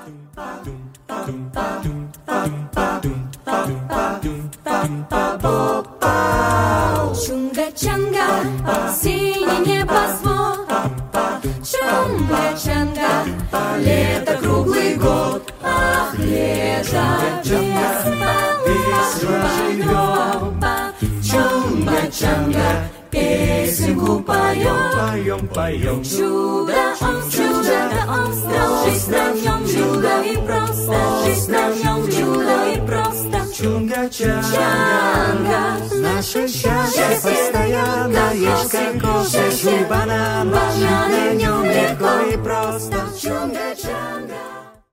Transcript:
Чунга-чанга, синее небосвод. Чунга-чанга, лето круглый год. Ах, лето, весело живем. Чунга-чанга, песенку поем. Чудо-остров, жизнь на нем чудо и просто. Жизнь на нем чудо и просто. Чунга-чанга, наше счастье постоянное, как кофе, банан, на нем легко и просто. Чунга-чанга.